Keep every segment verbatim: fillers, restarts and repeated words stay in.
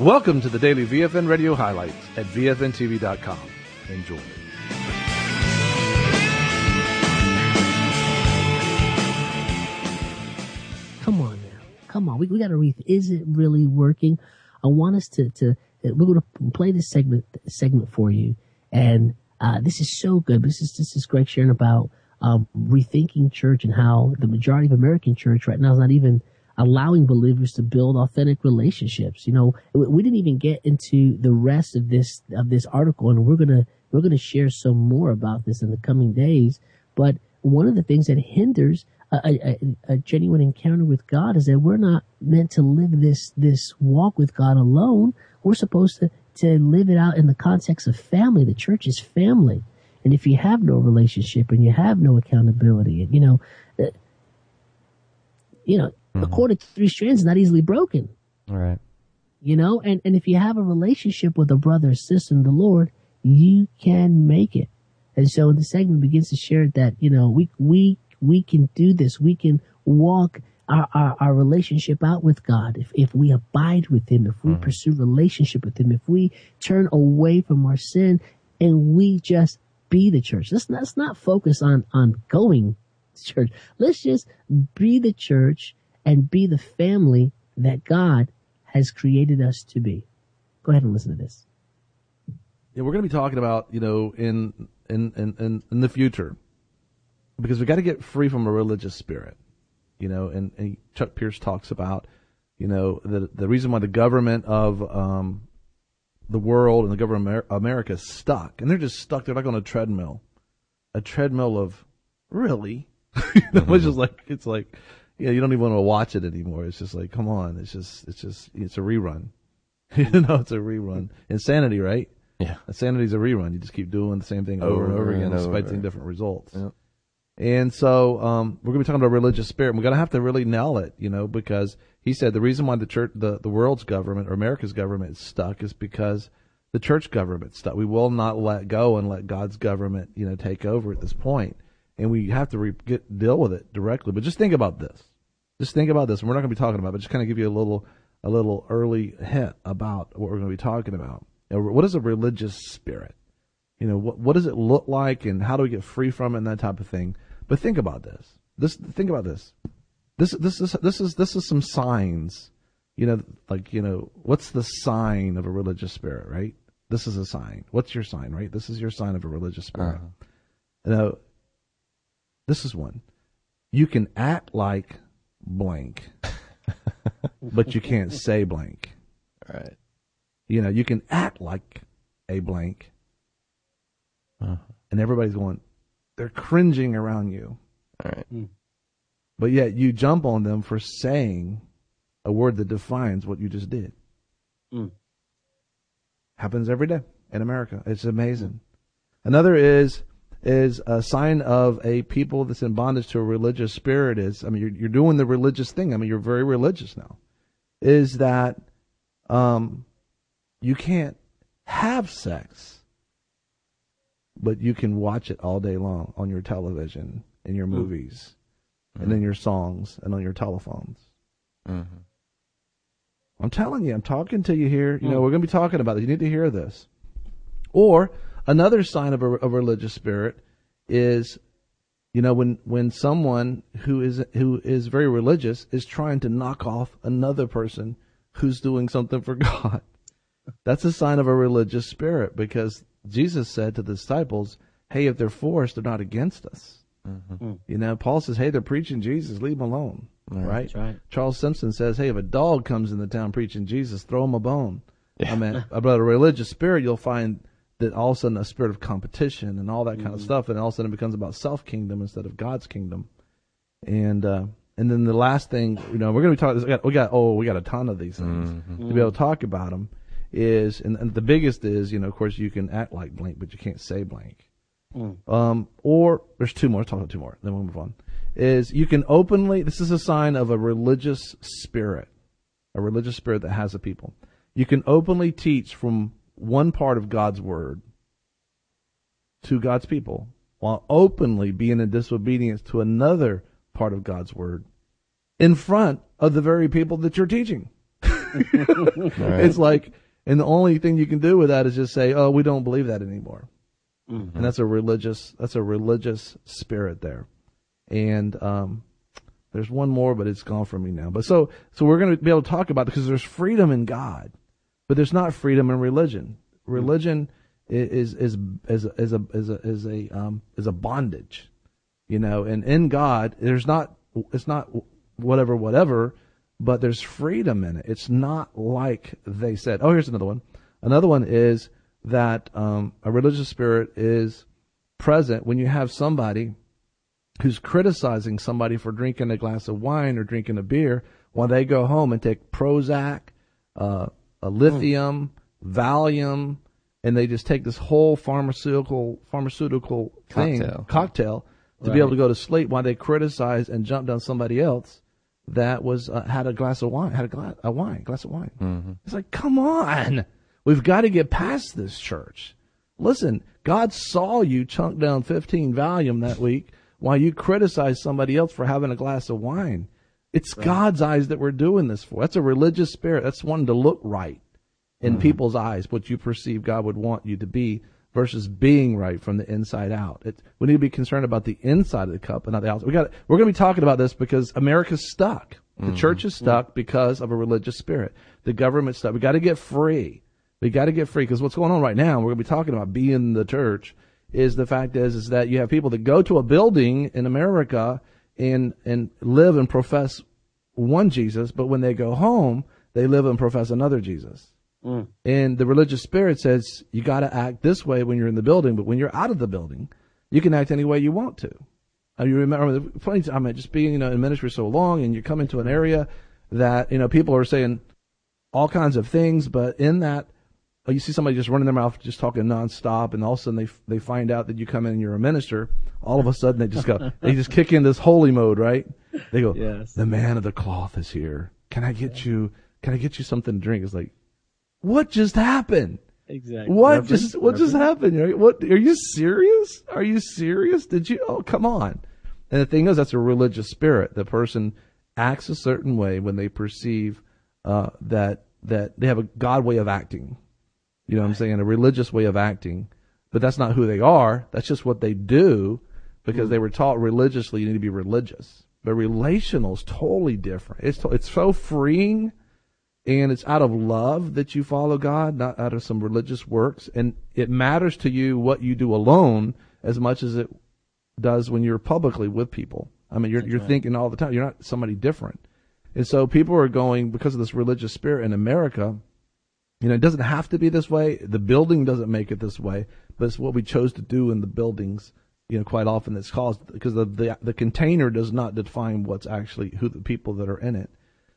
Welcome to the daily V F N Radio Highlights at V F N T V dot com. Enjoy. Come on now. Come on. We, we got to read. Is it really working? I want us to, to we're going to play this segment segment for you. And uh, this is so good. This is, this is Greg sharing about um, rethinking church and how the majority of American church right now is not even allowing believers to build authentic relationships. You know, we, we didn't even get into the rest of this of this article, and we're gonna we're gonna share some more about this in the coming days. But one of the things that hinders a, a, a genuine encounter with God is that we're not meant to live this this walk with God alone. We're supposed to to live it out in the context of family. The church is family, and if you have no relationship and you have no accountability, you know, uh, you know. Mm-hmm. A cord of three strands is not easily broken. All right. You know, and, and if you have a relationship with a brother or sister in the Lord, you can make it. And so the segment begins to share that, you know, we we we can do this. We can walk our, our, our relationship out with God if, if we abide with Him, if we mm-hmm. pursue relationship with Him, if we turn away from our sin and we just be the church. Let's, let's not focus on, on going to church. Let's just be the church and be the family that God has created us to be. Go ahead and listen to this. Yeah, we're going to be talking about, you know, in in in in the future, because we got to get free from a religious spirit, you know. And, and Chuck Pierce talks about, you know, the the reason why the government of um, the world and the government of America is stuck, and they're just stuck. They're like on a treadmill, a treadmill of really, you know, mm-hmm. It's just like it's like. Yeah, you don't even want to watch it anymore. It's just like, come on. It's just, it's just, it's a rerun. you know, it's a rerun. Insanity, right? Yeah. Insanity's a rerun. You just keep doing the same thing over, over and over again, despite over. seeing different results. Yep. And so, um, we're going to be talking about religious spirit. And we're going to have to really nail it, you know, because he said the reason why the church, the, the world's government or America's government is stuck is because the church government's stuck. We will not let go and let God's government, you know, take over at this point. And we have to re- get, deal with it directly. But just think about this. Just think about this. And we're not going to be talking about it, but just kind of give you a little a little early hint about what we're going to be talking about. You know, what is a religious spirit? You know, what what does it look like and how do we get free from it and that type of thing? But think about this. This think about this. This this is this is this is some signs. You know, like, you know, what's the sign of a religious spirit, right? This is a sign. What's your sign, right? This is your sign of a religious spirit. Uh-huh. You know, this is one. You can act like blank, but you can't say blank. All right. You know, you can act like a blank, uh-huh. and everybody's going, they're cringing around you. All right. Mm. But yet you jump on them for saying a word that defines what you just did. Mm. Happens every day in America. It's amazing. Mm. Another is is a sign of a people that's in bondage to a religious spirit is, I mean, you're, you're doing the religious thing. I mean, you're very religious now, is that um, you can't have sex, but you can watch it all day long on your television, in your movies, mm-hmm. and in your songs, and on your telephones. Mm-hmm. I'm telling you, I'm talking to you here. You mm-hmm. know, we're going to be talking about it. You need to hear this. Or another sign of a, a religious spirit is, you know, when, when someone who is who is very religious is trying to knock off another person who's doing something for God. That's a sign of a religious spirit, because Jesus said to the disciples, hey, if they're for us, they're not against us. Mm-hmm. You know, Paul says, hey, they're preaching Jesus, leave them alone. Right. Right? That's right. Charles Simpson says, hey, if a dog comes in the town preaching Jesus, throw him a bone. Yeah. I mean, about a religious spirit, you'll find that all of a sudden a spirit of competition and all that kind mm-hmm. of stuff, and all of a sudden it becomes about self-kingdom instead of God's kingdom. And uh, and then the last thing, you know, we're going to be talking, we got, we got, oh, we got a ton of these things mm-hmm. to be able to talk about them, is, and, and the biggest is, you know, of course, you can act like blank, but you can't say blank. Mm. Um, or, there's two more, let's talk about two more, then we'll move on, is you can openly, this is a sign of a religious spirit, a religious spirit that has a people. You can openly teach from one part of God's word to God's people while openly being in disobedience to another part of God's word in front of the very people that you're teaching. Right. It's like, and the only thing you can do with that is just say, oh, we don't believe that anymore. Mm-hmm. And that's a religious, that's a religious spirit there. And, um, there's one more, but it's gone from me now. But so, so we're going to be able to talk about it because there's freedom in God, but there's not freedom in religion. Religion is, is, is, is, is a, is a, is a, um, is a bondage, you know, and in God, there's not, it's not whatever, whatever, but there's freedom in it. It's not like they said. Oh, here's another one. Another one is that um, a religious spirit is present when you have somebody who's criticizing somebody for drinking a glass of wine or drinking a beer while they go home and take Prozac, uh, a lithium, mm. Valium, and they just take this whole pharmaceutical pharmaceutical thing, cocktail, cocktail to right. be able to go to sleep while they criticize and jump down somebody else that was uh, had a glass of wine, had a glass a wine, glass of wine. Mm-hmm. It's like, come on, we've got to get past this, church. Listen, God saw you chunk down fifteen Valium that week while you criticize somebody else for having a glass of wine. It's right. God's eyes that we're doing this for. That's a religious spirit. That's wanting to look right in mm-hmm. people's eyes, what you perceive God would want you to be versus being right from the inside out. It, we need to be concerned about the inside of the cup and not the outside. We got. We're going to be talking about this because America's stuck. The mm-hmm. church is stuck because of a religious spirit. The government's stuck. We got to get free. We got to get free because what's going on right now, we're going to be talking about being the church, is the fact is is that you have people that go to a building in America and and live and profess one Jesus, but when they go home, they live and profess another Jesus. Mm. And the religious spirit says you got to act this way when you're in the building, but when you're out of the building, you can act any way you want to. I mean, you remember the funny time, I mean, just being you know in ministry so long, and you come into an area that you know people are saying all kinds of things, but in that you see somebody just running their mouth, just talking nonstop, and all of a sudden they they find out that you come in and you're a minister. All of a sudden they just go, they just kick in this holy mode, right? They go, yes. The man of the cloth is here. Can I get yeah. you? Can I get you something to drink? It's like, what just happened? Exactly. What Reverend, just what Reverend. just happened? Right? What are you serious? Are you serious? Did you? Oh, come on! And the thing is, that's a religious spirit. The person acts a certain way when they perceive uh, that that they have a God way of acting. You know what I'm saying? A religious way of acting. But that's not who they are. That's just what they do because mm. they were taught religiously you need to be religious. But relational is totally different. It's to, it's so freeing, and it's out of love that you follow God, not out of some religious works. And it matters to you what you do alone as much as it does when you're publicly with people. I mean, you're that's you're right. thinking all the time. You're not somebody different. And so people are going, because of this religious spirit in America, you know, it doesn't have to be this way. The building doesn't make it this way, but it's what we chose to do in the buildings. You know, quite often that's caused because the, the the container does not define what's actually who the people that are in it.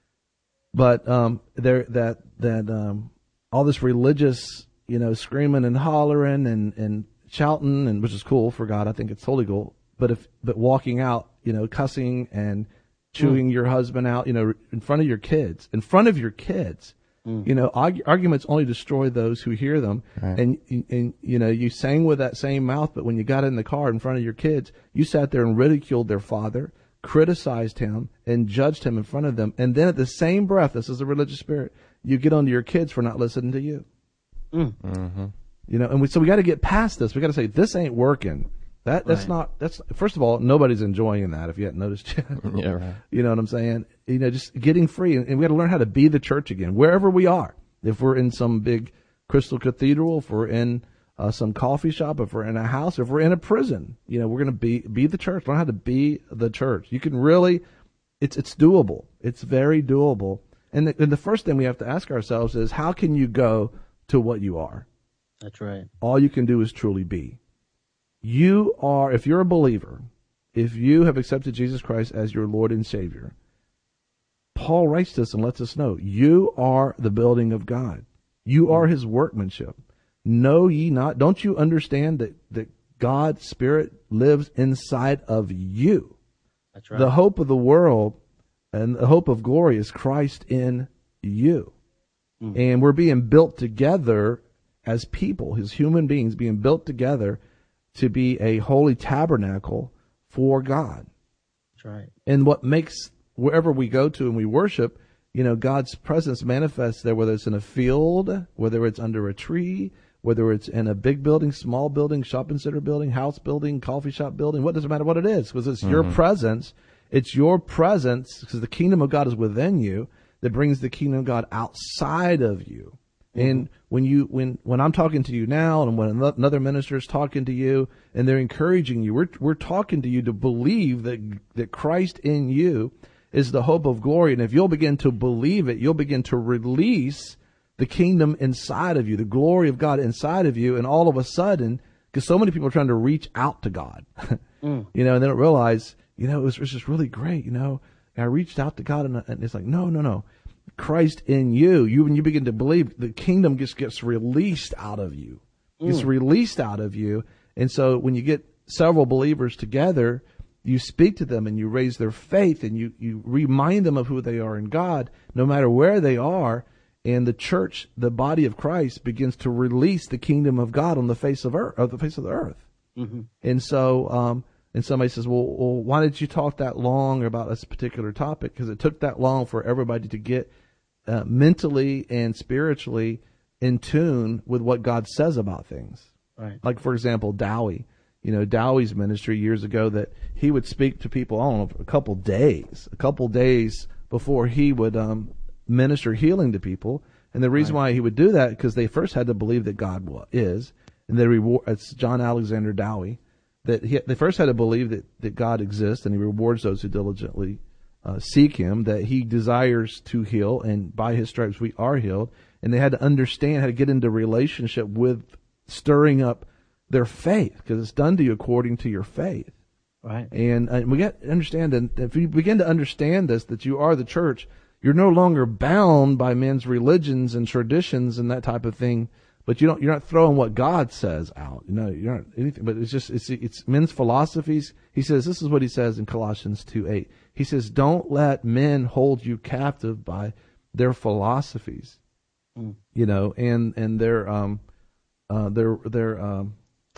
But um, there that that um, all this religious, you know, screaming and hollering and, and shouting, and which is cool for God. I think it's totally cool. But if but walking out, you know, cussing and chewing mm. your husband out, you know, in front of your kids, in front of your kids. You know, arg- arguments only destroy those who hear them. Right. And, and, you know, you sang with that same mouth, but when you got in the car in front of your kids, you sat there and ridiculed their father, criticized him, and judged him in front of them. And then at the same breath, this is the religious spirit, you get onto your kids for not listening to you. Mm. Mm-hmm. You know, and we, so we got to get past this. We got to say, this ain't working. That That's right. not, that's, first of all, nobody's enjoying that if you hadn't noticed yet. Yeah, right. You know what I'm saying? You know, just getting free. And, and we got to learn how to be the church again, wherever we are. If we're in some big crystal cathedral, if we're in uh, some coffee shop, if we're in a house, if we're in a prison, you know, we're going to be, be the church. Learn how to be the church. You can really, it's, it's doable. It's very doable. And the, and the first thing we have to ask ourselves is, how can you go to what you are? That's right. All you can do is truly be. You are, if you're a believer, if you have accepted Jesus Christ as your Lord and Savior, Paul writes this and lets us know, you are the building of God. You are his workmanship. Know ye not, don't you understand that, that God's Spirit lives inside of you? That's right. The hope of the world and the hope of glory is Christ in you. Mm. And we're being built together as people, as human beings, being built together to be a holy tabernacle for God. That's right. And what makes wherever we go to and we worship, you know, God's presence manifests there, whether it's in a field, whether it's under a tree, whether it's in a big building, small building, shopping center building, house building, coffee shop building. What does it matter what it is? Because it's mm-hmm. your presence. It's your presence, because the kingdom of God is within you, that brings the kingdom of God outside of you. Mm-hmm. And when you, when, when I'm talking to you now, and when another minister is talking to you, and they're encouraging you, we're, we're talking to you to believe that, that Christ in you is the hope of glory. And if you'll begin to believe it, you'll begin to release the kingdom inside of you, the glory of God inside of you. And all of a sudden, because so many people are trying to reach out to God, mm. you know, and they don't realize, you know, it was, it was just really great. You know, I reached out to God, and, and it's like, no, no, no. Christ in you, you, when you begin to believe, the kingdom just gets released out of you. Mm. It's released out of you. And so when you get several believers together, you speak to them and you raise their faith, and you, you remind them of who they are in God, no matter where they are. And the church, the body of Christ, begins to release the kingdom of God on the face of earth, of the face of the earth. Mm-hmm. And so, um, and somebody says, well, well, why did you talk that long about this particular topic? Because it took that long for everybody to get uh, mentally and spiritually in tune with what God says about things. Right. Like, for example, Dowie. You know, Dowie's ministry years ago, that he would speak to people, I don't know, for a couple days, a couple days before he would um, minister healing to people. And the reason right. why he would do that, because they first had to believe that God is, and they reward. It's John Alexander Dowie. That he, they first had to believe that, that God exists, and he rewards those who diligently uh, seek him, that he desires to heal, and by his stripes we are healed. And they had to understand how to get into relationship with stirring up their faith, because it's done to you according to your faith. Right. And, and we got to understand that if you begin to understand this, that you are the church, you're no longer bound by men's religions and traditions and that type of thing. But you don't, you're not throwing what God says out. You know, you're not anything, but it's just, it's, it's men's philosophies. He says, this is what he says in Colossians two eight. He says, don't let men hold you captive by their philosophies, mm. you know, and, and their, um, uh, their, their, um,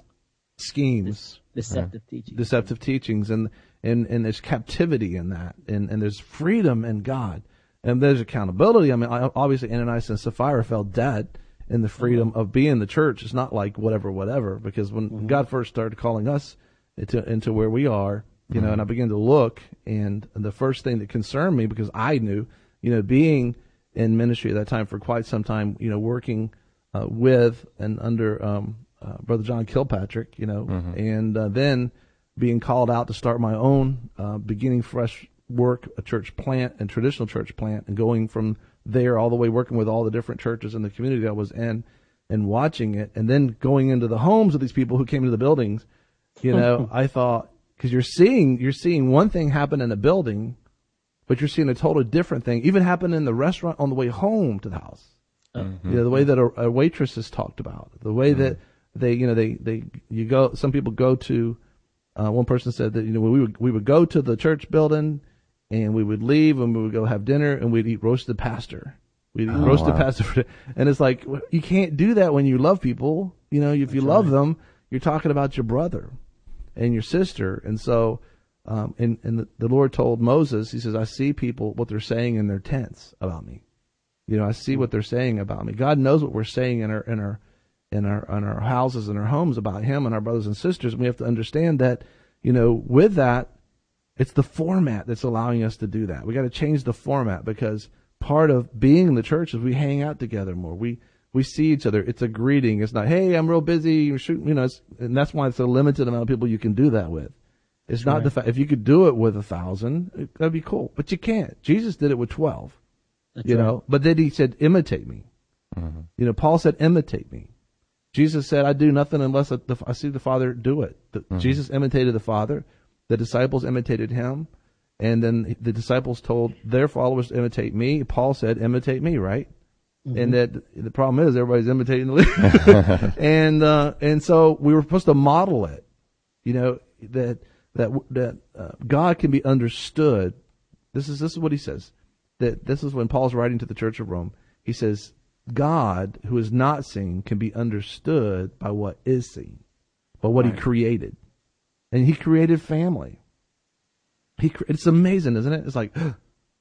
schemes. Deceptive yeah. teachings. Deceptive teachings. And, and, and there's captivity in that. And, and there's freedom in God. And there's accountability. I mean, obviously Ananias and Sapphira fell dead in the freedom mm-hmm. of being the church. It's not like whatever, whatever, because when mm-hmm. God first started calling us into, into where we are, you mm-hmm. know, and I began to look, and the first thing that concerned me, because I knew, you know, being in ministry at that time for quite some time, you know, working uh, with and under um, uh, Brother John Kilpatrick, you know, mm-hmm. and uh, then being called out to start my own uh, beginning fresh work, a church plant and traditional church plant, and going from there all the way working with all the different churches in the community I was in and watching it, and then going into the homes of these people who came into the buildings, you know, I thought, because you're seeing, you're seeing one thing happen in a building, but you're seeing a totally different thing even happen in the restaurant on the way home to the house. Mm-hmm. You know, the way that a, a waitress is talked about, the way mm-hmm. that they, you know, they, they, you go, some people go to, uh, one person said that, you know, we would, we would go to the church building, and we would leave, and we would go have dinner, and we'd eat roasted pastor. We'd eat oh, roasted wow. pastor. And it's like, you can't do that when you love people. You know, if That's you love right. them, you're talking about your brother and your sister. And so, um, and, and the, the Lord told Moses, he says, I see people, what they're saying in their tents about me. You know, I see what they're saying about me. God knows what we're saying in our, in our, in our, in our houses and our homes about him and our brothers and sisters. And we have to understand that, you know, with that, it's the format that's allowing us to do that. We got to change the format, because part of being in the church is we hang out together more. We we see each other. It's a greeting. It's not, hey, I'm real busy. You're shooting, you know, it's, and that's why it's a limited amount of people you can do that with. It's not right. the fact, if you could do it with a thousand, it, that'd be cool, but you can't. Jesus did it with twelve, that's you right. know, but then he said, imitate me. Mm-hmm. You know, Paul said, imitate me. Jesus said, I do nothing unless I, the, I see the Father do it. The, mm-hmm. Jesus imitated the Father. The disciples imitated him, and then the disciples told their followers to imitate me. Paul said, imitate me, right? Mm-hmm. And that the problem is everybody's imitating the leader. and, uh, and so we were supposed to model it, you know, that, that, that, uh, God can be understood. This is, this is what he says, that this is when Paul's writing to the church of Rome. He says, God, who is not seen, can be understood by what is seen, by what right. he created. And he created family. He, it's amazing, isn't it? It's like,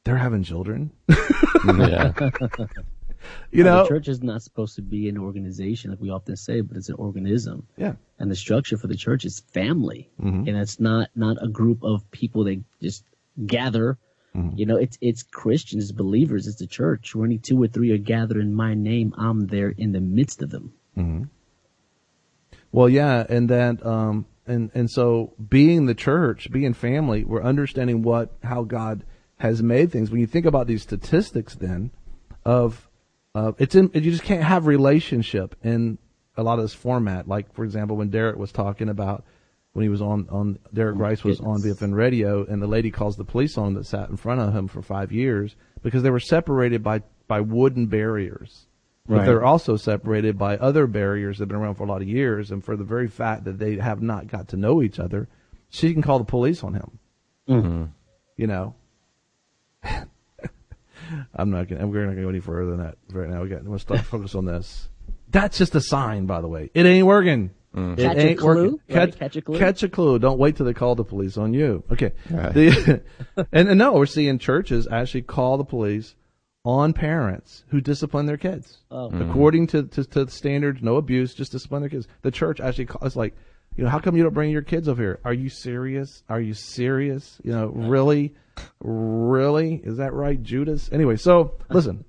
they're having children. Yeah. You know, the church is not supposed to be an organization like we often say, but it's an organism. Yeah. And the structure for the church is family, mm-hmm. and it's not not a group of people that just gather. Mm-hmm. You know, it's it's Christians, it's believers, it's the church. Where any two or three are gathered in my name, I'm there in the midst of them. Mm-hmm. Well, yeah, and that, um, and and so being the church, being family, we're understanding what how God has made things. When you think about these statistics, then of Uh, it's in, you just can't have relationship in a lot of this format. Like, for example, when Derek was talking about, when he was on, on Derek oh Rice was goodness. on B F N radio, and the lady calls the police on him that sat in front of him for five years because they were separated by, by wooden barriers. Right. But they're also separated by other barriers that have been around for a lot of years. And for the very fact that they have not got to know each other, she can call the police on him. Mm-hmm. You know? I'm not going. We're not going to go any further than that right now. We got. Let's start focus on this. That's just a sign, by the way. It ain't working. Mm. It catch ain't a clue. working. Catch, right? catch a clue. Catch a clue. Don't wait till they call the police on you. Okay. Right. The, and, and no, we're seeing churches actually call the police on parents who discipline their kids oh. mm-hmm. according to, to to the standards. No abuse, just discipline their kids. The church actually calls. It's like, you know, how come you don't bring your kids over here? Are you serious? Are you serious? You know, really? Really? Is that right, Judas? Anyway, so listen.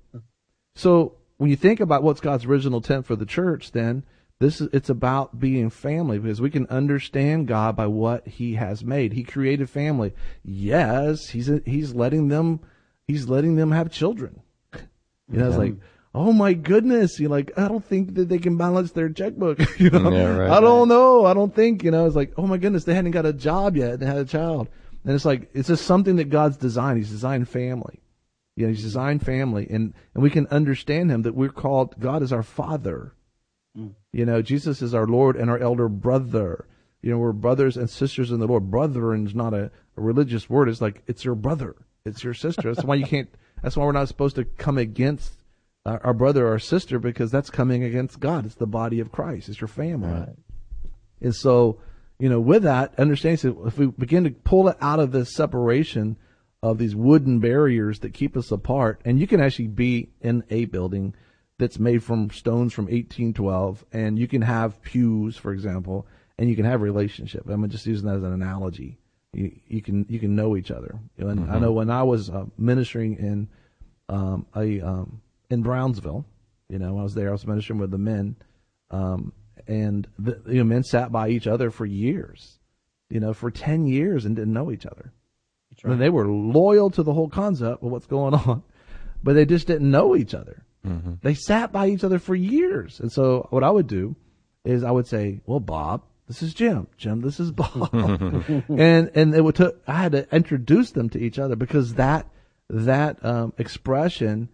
So when you think about what's God's original intent for the church, then this is it's about being family, because we can understand God by what He has made. He created family. Yes, He's He's letting them He's letting them have children. You know, it's like, oh my goodness, you like, I don't think that they can balance their checkbook. You know, yeah, right, I don't right. know. I don't think, you know, it's like, oh my goodness, they hadn't got a job yet. They had a child. And it's like, it's just something that God's designed. He's designed family. You know, He's designed family. And, and we can understand Him that we're called, God is our Father. Mm. You know, Jesus is our Lord and our elder brother. You know, we're brothers and sisters in the Lord. Brethren is not a, a religious word. It's like, it's your brother. It's your sister. That's why you can't, that's why we're not supposed to come against uh, our brother or our sister, because that's coming against God. It's the body of Christ. It's your family. Right. And so, you know, with that, understand, so if we begin to pull it out of this separation of these wooden barriers that keep us apart, and you can actually be in a building that's made from stones from eighteen twelve, and you can have pews, for example, and you can have a relationship. I'm just using that as an analogy. You, you can you can know each other. You know, and mm-hmm. I know when I was uh, ministering in um, a um, in Brownsville, you know, when I was there, I was ministering with the men. Um, And the, you know, men sat by each other for years, you know, for ten years and didn't know each other. That's right. And they were loyal to the whole concept of what's going on, but they just didn't know each other. Mm-hmm. They sat by each other for years. And so what I would do is I would say, well, Bob, this is Jim. Jim, this is Bob. and and it would t- I had to introduce them to each other, because that that um, expression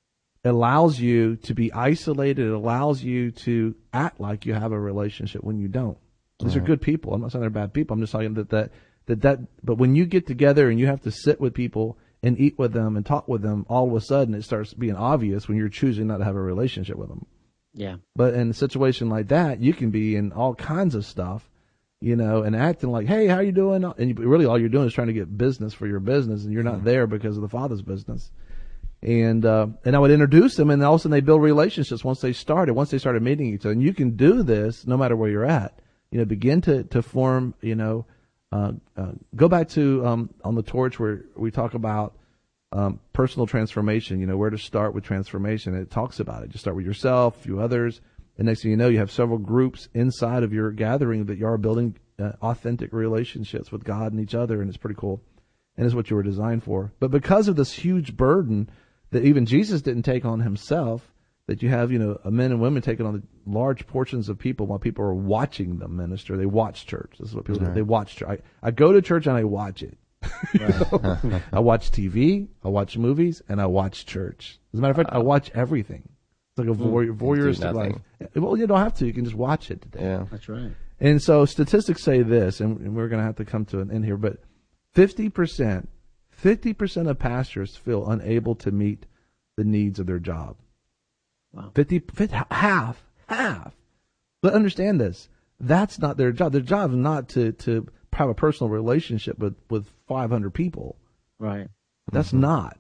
allows you to be isolated. It allows you to act like you have a relationship when you don't. These right. are good people. I'm not saying they're bad people. I'm just saying that that, that that, but when you get together and you have to sit with people and eat with them and talk with them, all of a sudden it starts being obvious when you're choosing not to have a relationship with them. Yeah. But in a situation like that, you can be in all kinds of stuff, you know, and acting like, hey, how you doing? And you, really all you're doing is trying to get business for your business, and you're not there because of the Father's business. And uh, and I would introduce them, and all of a sudden they build relationships once they started, once they started meeting each other. And you can do this no matter where you're at. You know, begin to, to form, you know, uh, uh, go back to um, on the torch where we talk about um, personal transformation, you know, where to start with transformation. It talks about it. Just start with yourself, a few others. And next thing you know, you have several groups inside of your gathering that you are building uh, authentic relationships with God and each other. And it's pretty cool. And it's what you were designed for. But because of this huge burden that even Jesus didn't take on Himself, that you have, you know, men and women taking on the large portions of people while people are watching them minister. They watch church. This is what people right. do. They watch church. I, I go to church and I watch it. Right. I watch T V, I watch movies, and I watch church. As a matter of fact, uh, I watch everything. It's like a voy- voyeuristic life. Well, you don't have to. You can just watch it today. Yeah. That's right. And so statistics say this, and, and we're going to have to come to an end here, but fifty percent, fifty percent of pastors feel unable to meet the needs of their job. Wow. fifty, fifty, half, half. But understand this. That's not their job. Their job is not to, to have a personal relationship with, with five hundred people. Right. That's mm-hmm. not.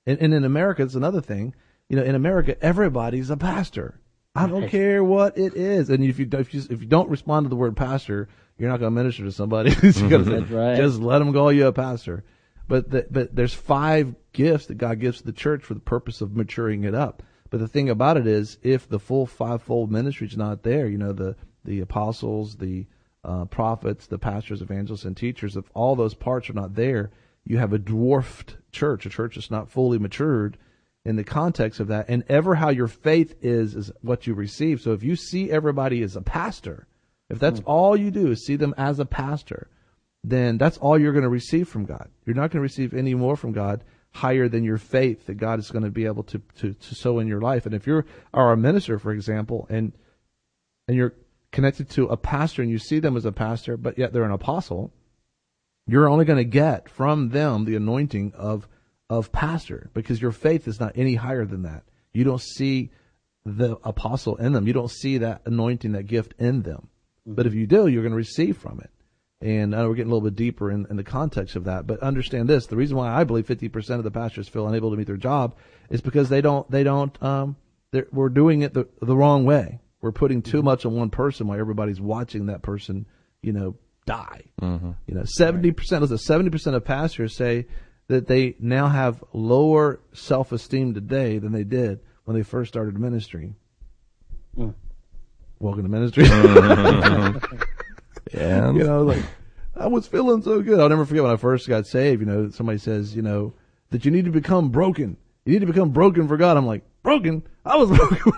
And, and in America, it's another thing. You know, in America, everybody's a pastor. I don't care what it is. And if you, if you, if you don't respond to the word pastor, you're not going to minister to somebody. You gotta say, right. Just let them call you a pastor. But the, but there's five gifts that God gives to the church for the purpose of maturing it up. But the thing about it is, if the full fivefold ministry is not there, you know, the, the apostles, the uh, prophets, the pastors, evangelists, and teachers, if all those parts are not there, you have a dwarfed church, a church that's not fully matured in the context of that. And ever how your faith is, is what you receive. So if you see everybody as a pastor, if that's mm. all you do is see them as a pastor, then that's all you're going to receive from God. You're not going to receive any more from God higher than your faith that God is going to be able to, to, to sow in your life. And if you're are a minister, for example, and and you're connected to a pastor and you see them as a pastor, but yet they're an apostle, you're only going to get from them the anointing of of pastor, because your faith is not any higher than that. You don't see the apostle in them. You don't see that anointing, that gift in them. Mm-hmm. But if you do, you're going to receive from it. And I know we're getting a little bit deeper in, in the context of that, but understand this: the reason why I believe fifty percent of the pastors feel unable to meet their job is because they don't, they don't, um, we're doing it the, the wrong way. We're putting too much on one person while everybody's watching that person, you know, die. Mm-hmm. You know, seventy percent, listen, seventy percent of pastors say that they now have lower self-esteem today than they did when they first started ministry. Mm. Welcome to ministry. Yeah. You know, like, I was feeling so good. I'll never forget when I first got saved, you know, somebody says, you know, that you need to become broken. You need to become broken for God. I'm like, broken? I was broken.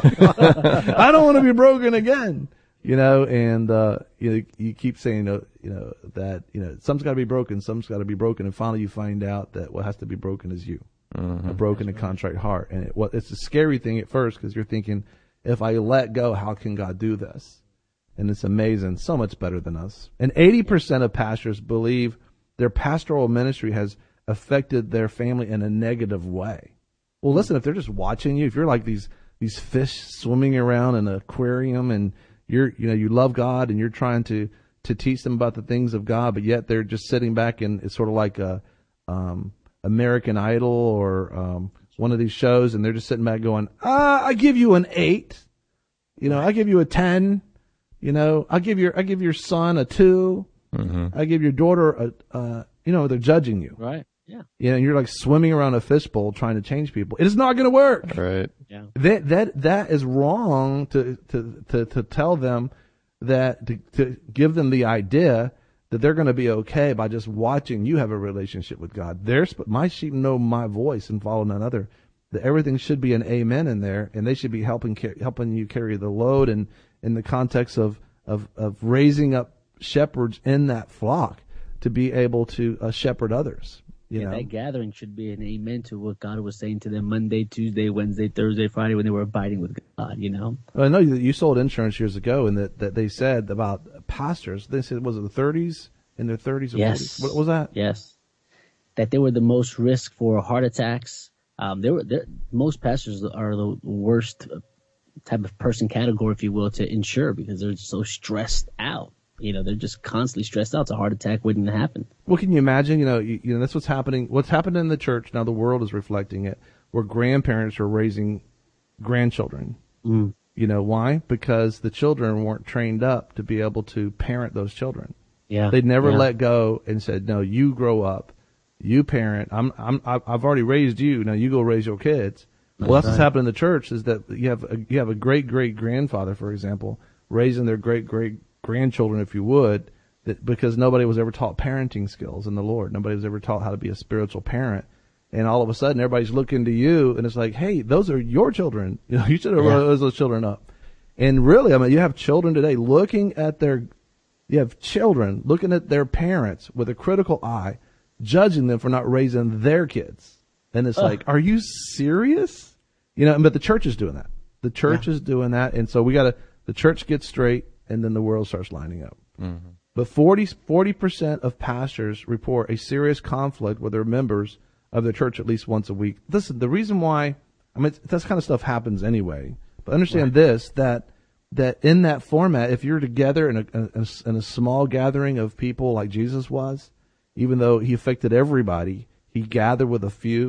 I don't want to be broken again. You know, and, uh, you know, you keep saying, uh, you know, that, you know, some's got to be broken, some's got to be broken. And finally you find out that what has to be broken is you. Mm-hmm. A broken and contrite heart. And it, what, it's a scary thing at first, because you're thinking, if I let go, how can God do this? And it's amazing, so much better than us. And eighty percent of pastors believe their pastoral ministry has affected their family in a negative way. Well, listen, if they're just watching you, if you're like these, these fish swimming around in an aquarium, and you're, you know, you love God and you're trying to, to teach them about the things of God, but yet they're just sitting back, and it's sort of like a, um, American Idol or, um, one of these shows, and they're just sitting back going, ah, I give you an eight. You know, I give you a ten. You know, I give your, I give your son a two. Mm-hmm. I give your daughter a, uh, you know, they're judging you. Right. Yeah. You know, and you're like swimming around a fishbowl trying to change people. It is not going to work. Right. Yeah. That, that, that is wrong to, to, to, to tell them that, to, to give them the idea that they're going to be okay by just watching you have a relationship with God. There's, my sheep know my voice and follow none other. That everything should be an amen in there, and they should be helping, helping you carry the load, and in the context of, of, of raising up shepherds in that flock to be able to uh, shepherd others. You yeah, know? That gathering should be an amen to what God was saying to them Monday, Tuesday, Wednesday, Thursday, Friday, when they were abiding with God, you know? Well, I know that you sold insurance years ago, and that, that they said about pastors, they said, was it the thirties, in their thirties or yes. forties? What was that? Yes. That they were the most risk for heart attacks. Um, they were, most pastors are the worst type of person category, if you will, to insure, because they're so stressed out. You know, they're just constantly stressed out. It's a heart attack waiting to happen. Well, can you imagine? You know, you, you know that's what's happening. What's happened in the church now? The world is reflecting it, where grandparents are raising grandchildren. Mm. You know why? Because the children weren't trained up to be able to parent those children. Yeah, they'd never yeah. let go and said, "No, you grow up, you parent. I'm, I'm, I've already raised you. Now you go raise your kids." Well, that's, that's right. What's happened in the church is that you have a, you have a great great grandfather, for example, raising their great great grandchildren, if you would, that because nobody was ever taught parenting skills in the Lord. Nobody was ever taught how to be a spiritual parent. And all of a sudden, everybody's looking to you, and it's like, hey, those are your children. You know, you should have yeah. raised those children up. And really, I mean, you have children today looking at their, you have children looking at their parents with a critical eye, judging them for not raising their kids. And it's Ugh. like, are you serious? You know, but the church is doing that. The church yeah. is doing that. And so we got to, the church gets straight, and then the world starts lining up. Mm-hmm. But forty percent of pastors report a serious conflict with their members of their church at least once a week. Listen, the reason why, I mean, that kind of stuff happens anyway. But understand right. this, that that in that format, if you're together in a, a, in a small gathering of people like Jesus was, even though he affected everybody, he gathered with a few.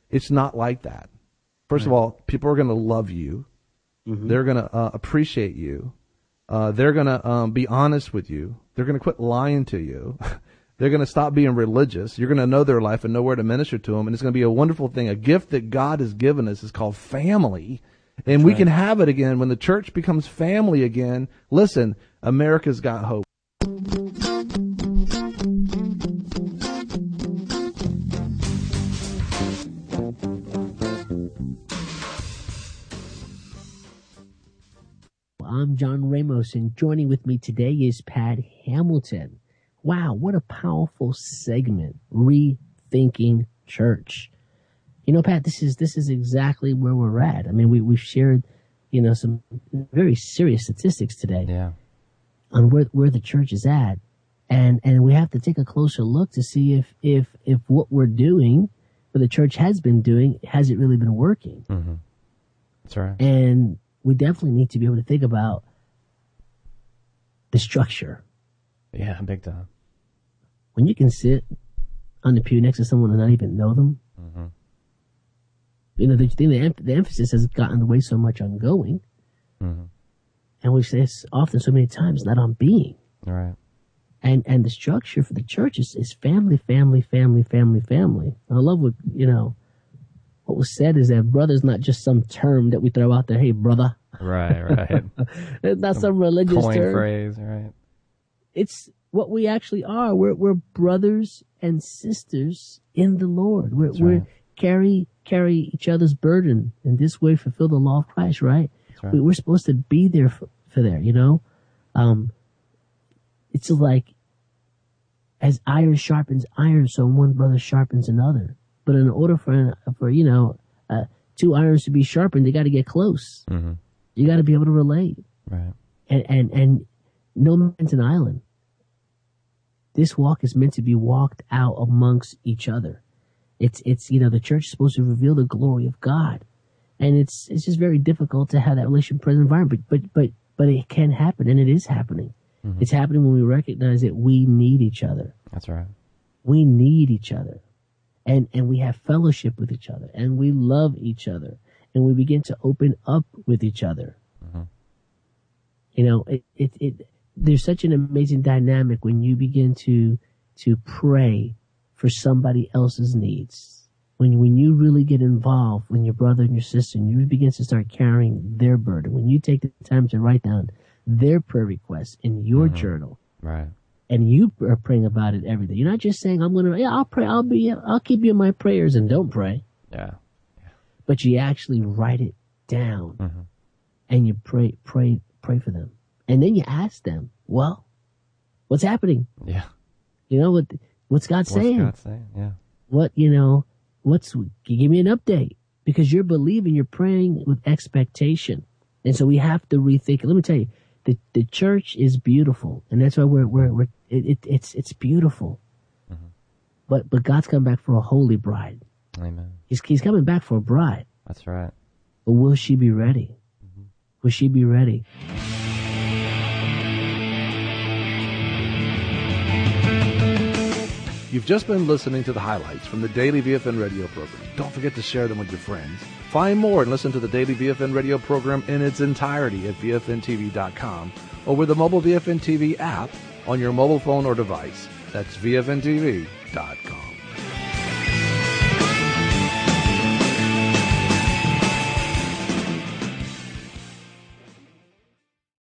It's not like that. First right. of all, people are going to love you. Mm-hmm. They're going to uh, appreciate you. Uh, they're going to um, be honest with you. They're going to quit lying to you. They're going to stop being religious. You're going to know their life and know where to minister to them. And it's going to be a wonderful thing. A gift that God has given us is called family. And That's we right. can have it again when the church becomes family again. Listen, America's got hope. I'm John Ramos, and joining with me today is Pat Hamilton. Wow, what a powerful segment, Rethinking Church. You know, Pat, this is this is exactly where we're at. I mean, we, we've shared, you know, some very serious statistics today yeah. on where where the church is at. And and we have to take a closer look to see if, if, if what we're doing, what the church has been doing, has it really been working. Mm-hmm. That's right. And we definitely need to be able to think about the structure. Yeah, big time. When you can sit on the pew next to someone and not even know them, mm-hmm. you know, the thing, the, the emphasis has gotten away so much on going, mm-hmm. and we say this often so many times, not on being. Right. And and the structure for the church is, is family, family, family, family, family. I love what, you know, what was said is that brother's not just some term that we throw out there. Hey, brother. Right, right. It's not some, some religious coin term. phrase, right? It's what we actually are. We're we're brothers and sisters in the Lord. We're That's we right. carry carry each other's burden, and this way fulfill the law of Christ. Right? That's right. We, we're supposed to be there for, for there. You know, um, it's like as iron sharpens iron, so one brother sharpens another. But in order for for you know uh, two irons to be sharpened, they got to get close. Mm-hmm. You got to be able to relate. Right. And and and no man's an island. This walk is meant to be walked out amongst each other. It's it's you know the church is supposed to reveal the glory of God, and it's it's just very difficult to have that relationship in present environment. But but but but it can happen, and it is happening. Mm-hmm. It's happening when we recognize that we need each other. That's right. We need each other. And and we have fellowship with each other, and we love each other, and we begin to open up with each other. Mm-hmm. You know, it, it it there's such an amazing dynamic when you begin to to pray for somebody else's needs. When when you really get involved, when your brother and your sister, and you begin to start carrying their burden, when you take the time to write down their prayer requests in your mm-hmm. journal, right. and you are praying about it every day. You're not just saying, I'm going to, yeah, I'll pray. I'll be, I'll keep you in my prayers and don't pray. Yeah. yeah. But you actually write it down mm-hmm. and you pray, pray, pray for them. And then you ask them, well, what's happening? Yeah. You know, what, what's God what's saying? What's God saying? Yeah. What, you know, what's, give me an update, because you're believing, you're praying with expectation. And so we have to rethink it. Let me tell you, the, the church is beautiful. And that's why we're, we're, we're, It, it, it's it's beautiful, mm-hmm. but but God's coming back for a holy bride. Amen. He's He's coming back for a bride. That's right. But will she be ready? Mm-hmm. Will she be ready? You've just been listening to the highlights from the Daily V F N radio program. Don't forget to share them with your friends. Find more and listen to the Daily V F N radio program in its entirety at V F N T V dot com or with the mobile V F N T V app on your mobile phone or device. That's V F N T V dot com.